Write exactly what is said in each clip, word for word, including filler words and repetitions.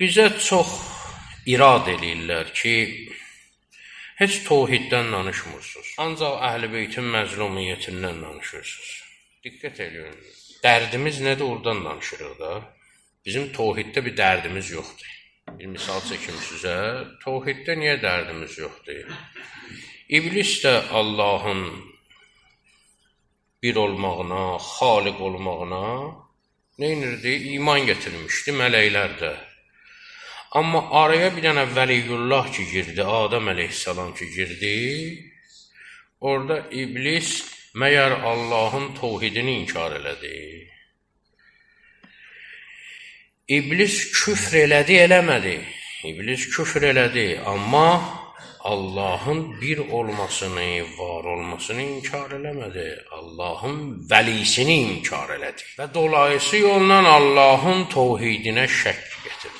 Bizə çox irad eləyirlər ki, heç təvhiddən danışmırsınız. Ancaq Əhl-i Beytin məzlumiyyətindən danışırsınız. Diqqət edin. Dərdimiz nədir? Oradan danışırıq da. Bizim təvhiddə bir dərdimiz yoxdur. Bir misal çəkim sizə. Təvhiddə niyə dərdimiz yoxdur? İblis də Allahın bir olmağına, xaliq olmağına neynirdi? İman getirmişdi mələklər də. Amma araya bir dənə Vəliyullah ki girdi, Adəm əleyhissalam ki girdi, orada iblis məyər Allahın təvhidini inkar elədi. İblis küfr elədi, eləmədi. İblis küfr elədi, amma Allahın bir olmasını, var olmasını inkar eləmədi. Allahın vəlisini inkar elədi. Və dolayısı yolla Allahın təvhidinə şəkk getirdi.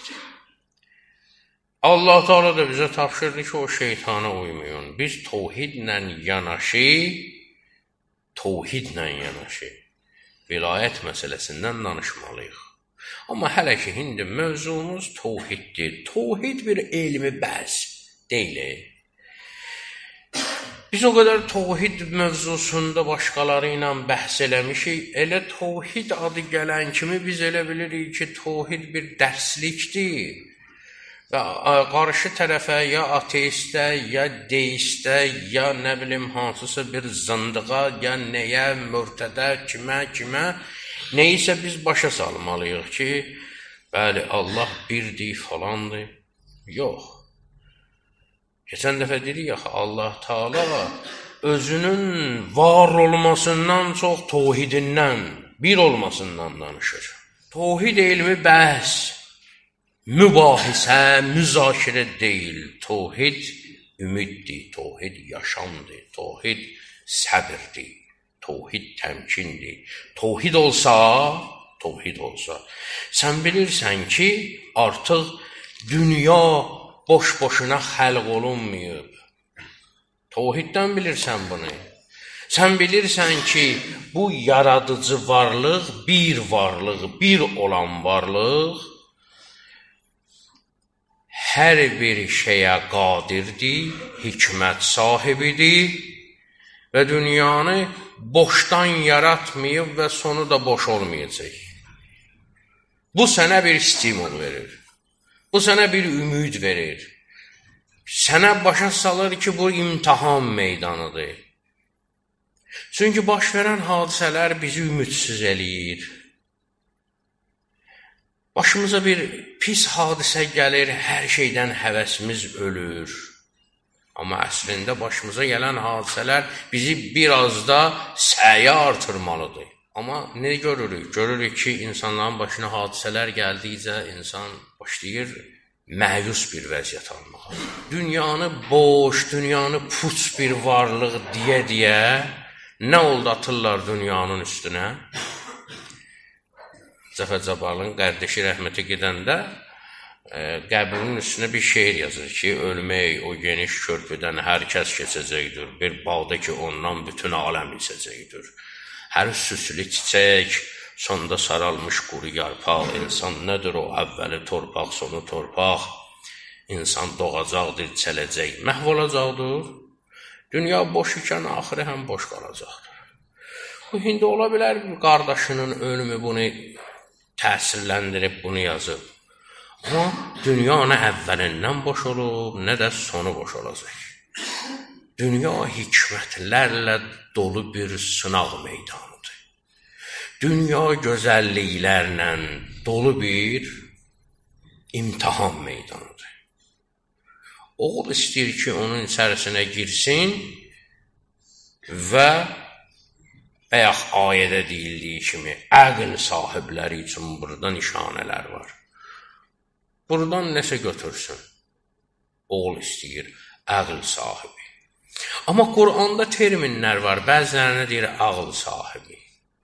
Allah Teala da bizə tapşırdı ki, o şeytana uymayın. Biz təvhidlə yanaşı, təvhidlə yanaşı, vilayət məsələsindən danışmalıyıq. Amma hələ ki, indi mövzumuz təvhiddir. Təvhid bir elmi bəhs deyil. Biz o qədər təvhid mövzusunda başqaları ilə bəhs eləmişik. Elə təvhid adı gələn kimi biz elə bilirik ki, təvhid bir dərslikdir. Və qarşı tərəfə ya ateistə, ya deistə, ya nə bilim hansısa bir zındığa, ya nəyə, mürtədə, kimə, kimə, neysə biz başa salmalıyıq ki, bəli, Allah birdir, falandır. Yox. Keçən dəfə dedik axı, Allah Teala özünün var olmasından çox təvhidindən, bir olmasından danışır. Təvhid elmi bəhs, mübahisə, müzakirə deyil. Təvhid ümiddir, təvhid yaşamdır, təvhid səbirdir, təvhid təmkindir. Təvhid olsa, təvhid olsa, sən bilirsən ki, artıq dünya boş-boşuna xəlq olunmayıb. Təvhiddən bilirsən bunu. Sən bilirsən ki, bu yaradıcı varlıq, bir varlıq, bir olan varlıq, hər bir şeyə qadirdir, hikmət sahibidir və dünyanı boşdan yaratmayıb və sonu da boş olmayacaq. Bu sənə bir stimul verir, bu sənə bir ümid verir, sənə başa salır ki, bu imtihan meydanıdır. Çünki baş verən hadisələr bizi ümidsiz eləyir. Başımıza bir pis hadisə gəlir, hər şeydən həvəsimiz ölür. Amma əslində başımıza gələn hadisələr bizi biraz da səyə artırmalıdır. Amma nə görürük? Görürük ki, insanların başına hadisələr gəldikcə insan başlayır məyus bir vəziyyət almağa. Dünyanı boş, dünyanı puç bir varlıq deyə-deyə nə oldu atırlar dünyanın üstünə? Zəfər Cabbarlının qardaşı rəhmətə gedəndə qəbrinin üstünə bir şeir yazır ki, ölmək o geniş körpüdən hər kəs keçəcəkdir. Bir bağda ki, ondan bütün aləm içəcəkdir. Hər süslü çiçək, sonda saralmış quru yarpaq. İnsan nədir o? Əvvəli torpaq, sonu torpaq. İnsan doğacaqdır, çələcək, məhv olacaqdır. Dünya boş ikən axırı həm boş qalacaqdır. Bu, indi ola bilər qardaşının ölümü bunu təsirləndirib bunu yazıb. Amma dünya nə əvvəlindən boş olub, nə də sonu boş olacaq. Dünya hikmətlərlə dolu bir sınaq meydanıdır. Dünya gözəlliklərlə dolu bir imtihan meydanıdır. Oğul istəyir ki, onun içərisinə girsin və bayaq ayədə deyildiyi kimi, əql sahibləri üçün burada nişanələr var. Buradan nəsə götürsün. Oğul istəyir, əql sahibi. Amma Quranda terminlər var. Bəzilərinə deyir, ağıl sahibi.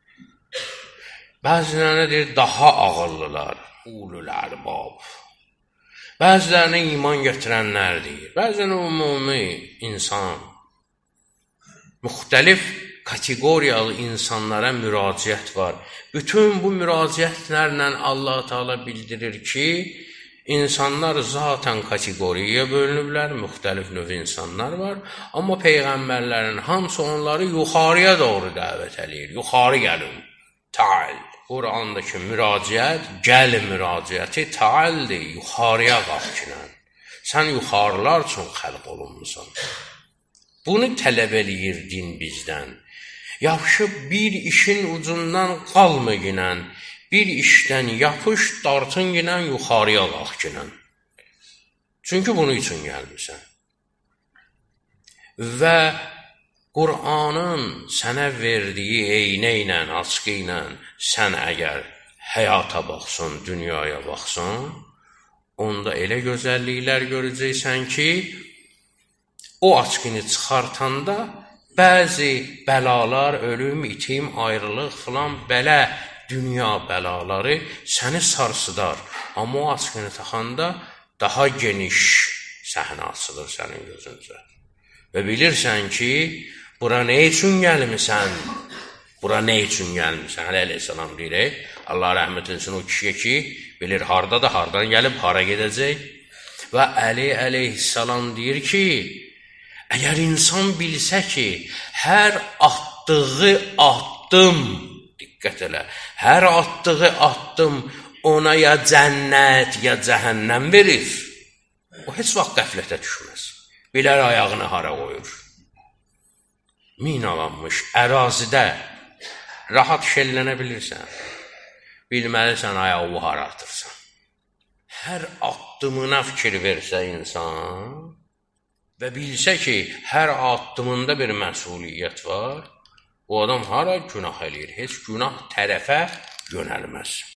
Bəzilərinə deyir, daha ağıllılar, ulul ərbab. Bəzilərinə iman gətirənlər deyir. Bəzilərinə ümumi insan. Müxtəlif kateqoriyalı insanlara müraciət var. Bütün bu müraciətlərlə Allah Teala bildirir ki, İnsanlar zaten kateqoriyaya bölünüblər, müxtəlif növ insanlar var. Amma peyğəmbərlərin hamısı onları yuxarıya doğru dəvət eləyir. Yuxarı gəlin. Taal. Qurandakı müraciət, gəl müraciəti taaldir, yuxarıya qalxın. Sən yuxarılar üçün xəlq olunmusan. Bunu tələb eləyir din bizdən. Yapışıb bir işin ucundan qalma ginən, bir işdən yapış, dartın ginən, yuxarıya qalx ginən. Çünki bunun üçün gəlmirsən. Və Qur'anın sənə verdiyi eynə ilə, açqı ilə sən əgər həyata baxsan, dünyaya baxsan, onda elə gözəlliklər görəcəksən ki, o açqını çıxartanda bəzi bəlalar, ölüm, itim, ayrılıq filan belə dünya bəlaları səni sarsıdar. Amma o açqını taxanda daha geniş səhnə açılır sənin gözüncə. Və bilirsən ki, bura nə üçün gəlmirsən? Bura nə üçün gəlmirsən? Əli əleyhissalam deyir, Allah rəhmət etsin o kişiyə ki, bilir harda da, hardan gəlib, hara gedəcək. Və Əli əleyhissalam deyir ki, əgər insan bilsə ki, hər atdığı addım, diqqət elə, hər atdığı addım ona ya cənnət, ya cəhənnəm verir, o heç vaxt qəflətə düşməz. Bilər ayağını hara qoyur. Minalanmış ərazidə rahat şellənə bilirsən. Bilməlisən ayağı hara atırsan. Hər addımına fikir versə insan və bilsə ki, hər addımında bir məsuliyyət var, o adam hara günah eləyir, heç günah tərəfə yönəlməz.